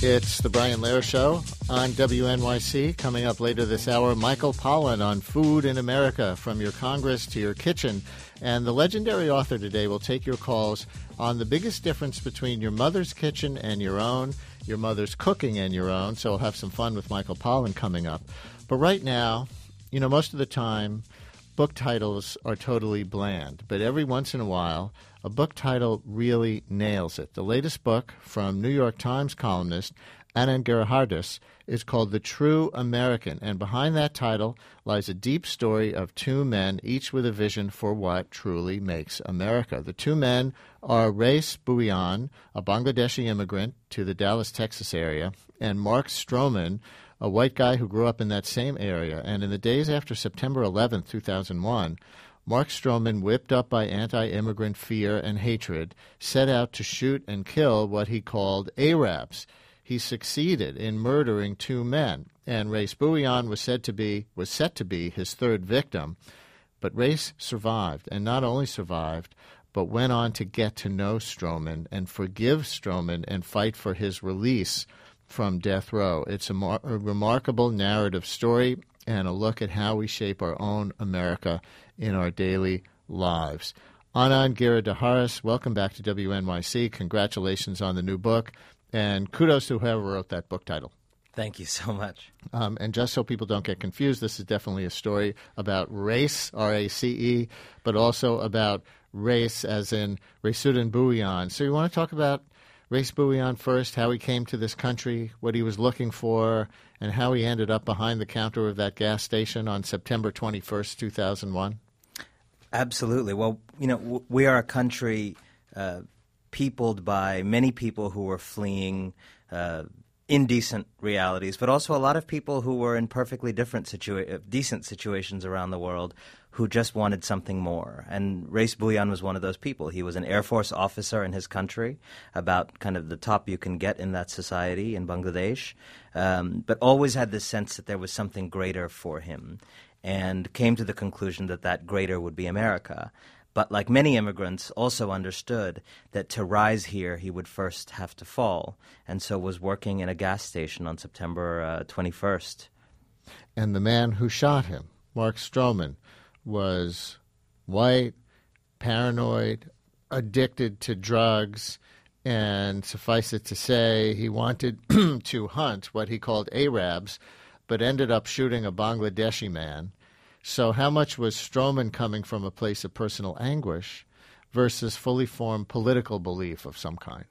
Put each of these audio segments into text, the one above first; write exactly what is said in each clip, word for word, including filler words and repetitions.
It's the Brian Lehrer Show on W N Y C. Coming up later this hour, Michael Pollan on food in America, from your Congress to your kitchen. And the legendary author today will take your calls on the biggest difference between your mother's kitchen and your own, your mother's cooking and your own. So we'll have some fun with Michael Pollan coming up. But right now, you know, most of the time, book titles are totally bland. But every once in a while, a book title really nails it. The latest book from New York Times columnist Anand Giridharadas is called The True American, and behind that title lies a deep story of two men, each with a vision for what truly makes America. The two men are Raees Bhuiyan, a Bangladeshi immigrant to the Dallas, Texas area, and Mark Stroman, a white guy who grew up in that same area. And in the days after September eleventh, two thousand one, Mark Stroman, whipped up by anti-immigrant fear and hatred, set out to shoot and kill what he called Arabs. He succeeded in murdering two men, and Raees Bhuiyan was said to be was set to be his third victim. But Raees survived, and not only survived, but went on to get to know Stroman and forgive Stroman and fight for his release from death row. It's a, mar- a remarkable narrative story and a look at how we shape our own America in our daily lives. Anand Giridharadas, welcome back to W N Y C. Congratulations on the new book, and kudos to whoever wrote that book title. Thank you so much. Um, and just so people don't get confused, this is definitely a story about race, R A C E, but also about race as in Raees Bhuiyan. So you want to talk about Raees Bhuiyan first, how he came to this country, what he was looking for, and how he ended up behind the counter of that gas station on September twenty-first, two thousand one? Absolutely. Well, you know, w- we are a country uh, peopled by many people who were fleeing uh, indecent realities, but also a lot of people who were in perfectly different situa- decent situations around the world who just wanted something more. And Raees Bhuiyan was one of those people. He was an Air Force officer in his country, about kind of the top you can get in that society in Bangladesh, um, but always had this sense that there was something greater for him, and came to the conclusion that that greater would be America. But like many immigrants, also understood that to rise here, he would first have to fall, and so was working in a gas station on September uh, twenty-first. And the man who shot him, Mark Stroman, was white, paranoid, addicted to drugs, and suffice it to say, he wanted to hunt what he called Arabs, but ended up shooting a Bangladeshi man. So how much was Stroman coming from a place of personal anguish versus fully formed political belief of some kind?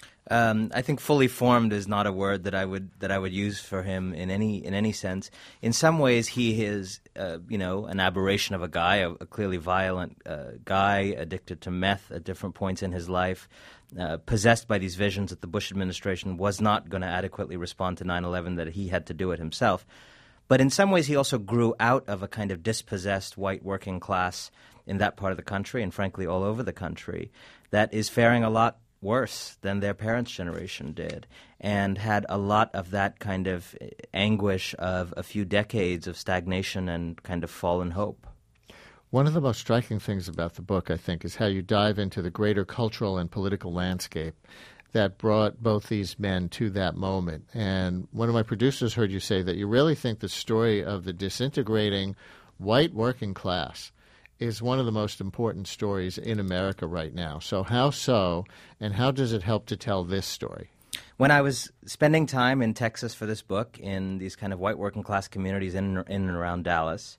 Um, I think fully formed is not a word that I would that I would use for him in any in any sense. In some ways, he is uh, you know an aberration of a guy, a, a clearly violent uh, guy, addicted to meth at different points in his life, uh, possessed by these visions that the Bush administration was not going to adequately respond to nine eleven, that he had to do it himself. But in some ways, he also grew out of a kind of dispossessed white working class in that part of the country, and frankly all over the country, that is faring a lot worse than their parents' generation did, and had a lot of that kind of anguish of a few decades of stagnation and kind of fallen hope. One of the most striking things about the book, I think, is how you dive into the greater cultural and political landscape that brought both these men to that moment. And one of my producers heard you say that you really think the story of the disintegrating white working class is one of the most important stories in America right now. So how so, and how does it help to tell this story? When I was spending time in Texas for this book, in these kind of white working class communities in, in and around Dallas,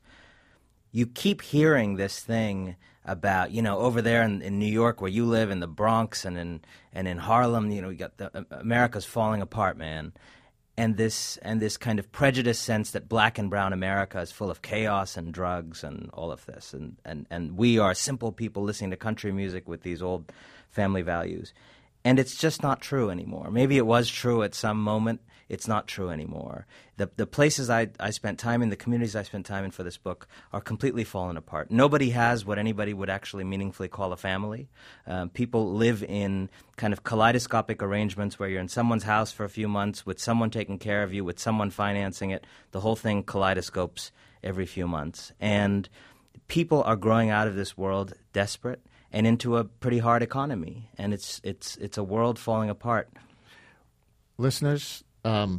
you keep hearing this thing about, you know, over there in, in New York where you live, in the Bronx and in and in Harlem, you know, you got the, uh, America's falling apart, man. And this and this kind of prejudiced sense that black and brown America is full of chaos and drugs and all of this. And, and, and we are simple people listening to country music with these old family values. And it's just not true anymore. Maybe it was true at some moment. It's not true anymore. The the places I, I spent time in, the communities I spent time in for this book are completely fallen apart. Nobody has what anybody would actually meaningfully call a family. Um, people live in kind of kaleidoscopic arrangements where you're in someone's house for a few months with someone taking care of you, with someone financing it. The whole thing kaleidoscopes every few months. And people are growing out of this world desperate and into a pretty hard economy. And it's it's it's a world falling apart. Listeners, Um,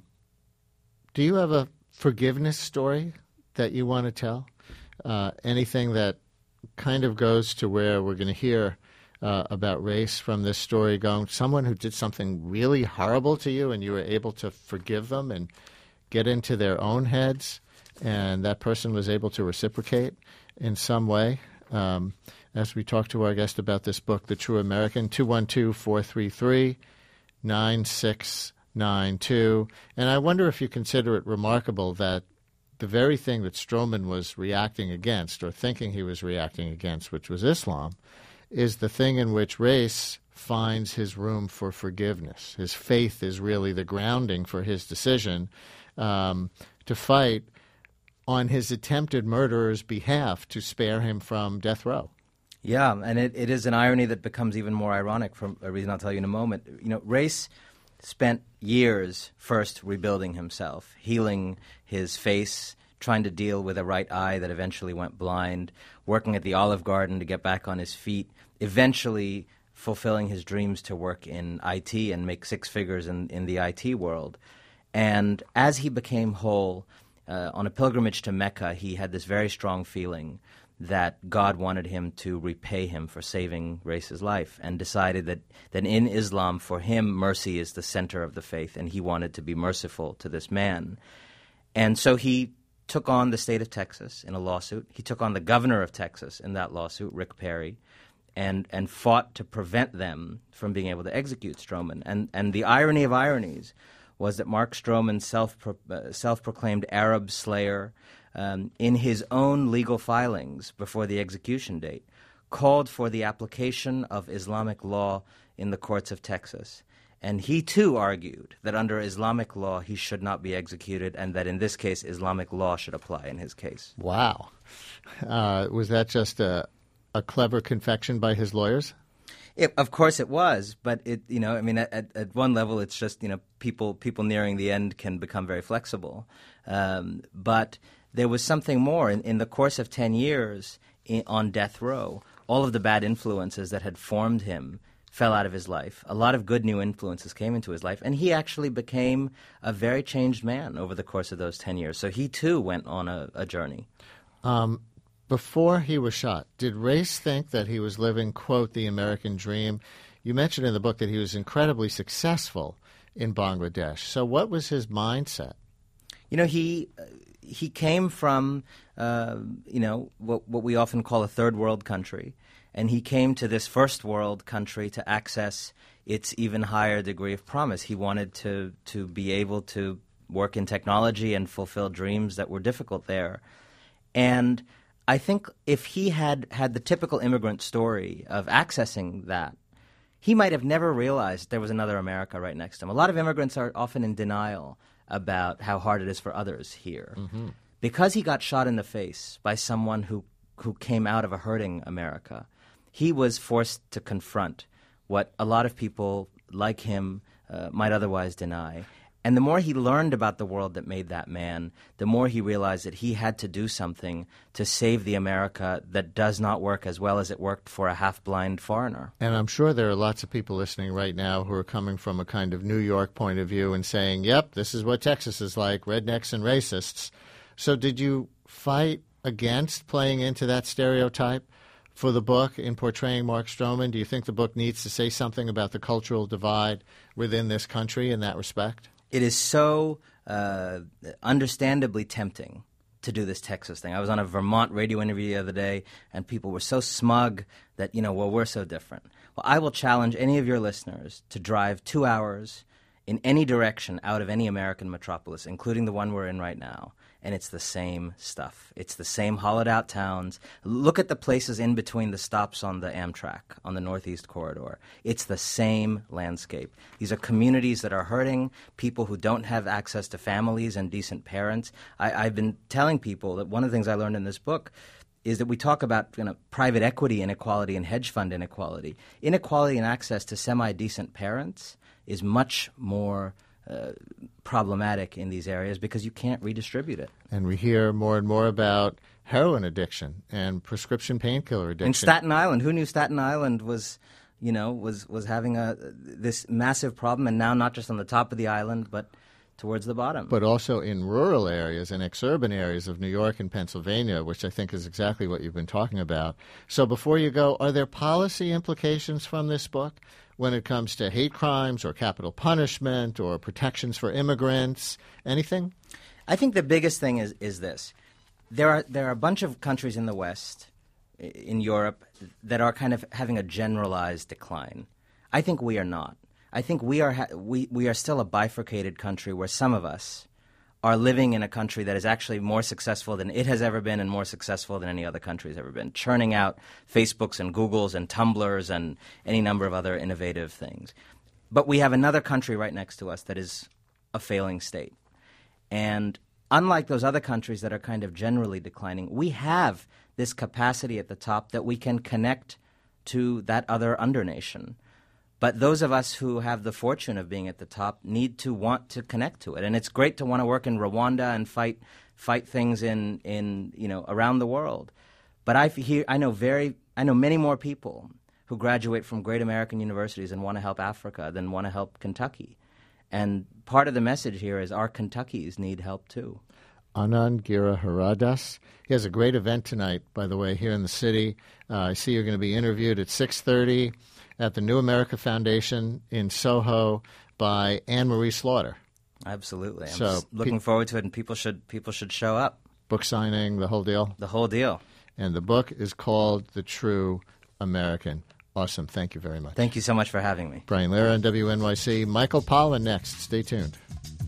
do you have a forgiveness story that you want to tell? Uh, anything that kind of goes to where we're going to hear uh, about race from this story going, someone who did something really horrible to you and you were able to forgive them and get into their own heads, and that person was able to reciprocate in some way. Um, as we talk to our guest about this book, The True American, two one two, four three three, nine six nine two. And I wonder if you consider it remarkable that the very thing that Stroman was reacting against, or thinking he was reacting against, which was Islam, is the thing in which race finds his room for forgiveness. His faith is really the grounding for his decision um, to fight on his attempted murderer's behalf to spare him from death row. Yeah, and it, it is an irony that becomes even more ironic for a reason I'll tell you in a moment. You know, Race spent years first rebuilding himself, healing his face, trying to deal with a right eye that eventually went blind, working at the Olive Garden to get back on his feet, eventually fulfilling his dreams to work in I T and make six figures in, in the I T world. And as he became whole, uh, on a pilgrimage to Mecca, he had this very strong feeling that God wanted him to repay him for saving Race's life, and decided that, that in Islam, for him, mercy is the center of the faith, and he wanted to be merciful to this man. And so he took on the state of Texas in a lawsuit. He took on the governor of Texas in that lawsuit, Rick Perry, and, and fought to prevent them from being able to execute Stroman. And, and the irony of ironies was that Mark Stroman, self, uh, self-proclaimed Arab slayer, Um, in his own legal filings before the execution date, called for the application of Islamic law in the courts of Texas. And he, too, argued that under Islamic law he should not be executed, and that in this case Islamic law should apply in his case. Wow. Uh, was that just a, a clever confection by his lawyers? It, of course it was, but it, you know, I mean, at, at one level, it's just, you know, people people nearing the end can become very flexible. Um, but there was something more. In, in the course of ten years in, on death row, all of the bad influences that had formed him fell out of his life. A lot of good new influences came into his life, and he actually became a very changed man over the course of those ten years. So he, too, went on a, a journey. Um, before he was shot, did Race think that he was living, quote, the American dream? You mentioned in the book that he was incredibly successful in Bangladesh. So what was his mindset? You know, he... Uh, He came from, uh, you know, what, what we often call a third world country, and he came to this first world country to access its even higher degree of promise. He wanted to, to be able to work in technology and fulfill dreams that were difficult there. And I think if he had had the typical immigrant story of accessing that, he might have never realized there was another America right next to him. A lot of immigrants are often in denial about how hard it is for others here. Mm-hmm. Because he got shot in the face by someone who, who came out of a hurting America, he was forced to confront what a lot of people like him uh, might otherwise deny. And the more he learned about the world that made that man, the more he realized that he had to do something to save the America that does not work as well as it worked for a half-blind foreigner. And I'm sure there are lots of people listening right now who are coming from a kind of New York point of view and saying, yep, this is what Texas is like, rednecks and racists. So did you fight against playing into that stereotype for the book in portraying Mark Stroman? Do you think the book needs to say something about the cultural divide within this country in that respect? It is so uh, understandably tempting to do this Texas thing. I was on a Vermont radio interview the other day, and people were so smug that, you know, well, we're so different. Well, I will challenge any of your listeners to drive two hours in any direction out of any American metropolis, including the one we're in right now, and it's the same stuff. It's the same hollowed-out towns. Look at the places in between the stops on the Amtrak, on the Northeast Corridor. It's the same landscape. These are communities that are hurting, people who don't have access to families and decent parents. I, I've been telling people that one of the things I learned in this book is that we talk about, you know, private equity inequality and hedge fund inequality. Inequality in access to semi-decent parents is much more uh, problematic in these areas because you can't redistribute it. And we hear more and more about heroin addiction and prescription painkiller addiction. In Staten Island, who knew Staten Island was, you know, was, was having a this massive problem, and now not just on the top of the island, but towards the bottom. But also in rural areas and exurban areas of New York and Pennsylvania, which I think is exactly what you've been talking about. So before you go, are there policy implications from this book when it comes to hate crimes or capital punishment or protections for immigrants? Anything? I think the biggest thing is, is this. There are there are a bunch of countries in the West, in Europe, that are kind of having a generalized decline. I think we are not. I think we are ha- we, we are still a bifurcated country where some of us are living in a country that is actually more successful than it has ever been and more successful than any other country has ever been, churning out Facebooks and Googles and Tumblrs and any number of other innovative things. But we have another country right next to us that is a failing state. And unlike those other countries that are kind of generally declining, we have this capacity at the top that we can connect to that other undernation. But those of us who have the fortune of being at the top need to want to connect to it. And it's great to want to work in Rwanda and fight fight things in, in you know around the world. But I hear I know very I know many more people who graduate from great American universities and want to help Africa than want to help Kentucky. And part of the message here is our Kentuckys need help too. Anand Giriharadas. He has a great event tonight, by the way, here in the city. Uh, I see you're going to be interviewed at six thirty at the New America Foundation in Soho by Anne Marie Slaughter. Absolutely. I'm so just looking pe- forward to it, and people should people should show up. Book signing, the whole deal? The whole deal. And the book is called The True American. Awesome. Thank you very much. Thank you so much for having me. Brian Lehrer on W N Y C. Michael Pollan next. Stay tuned.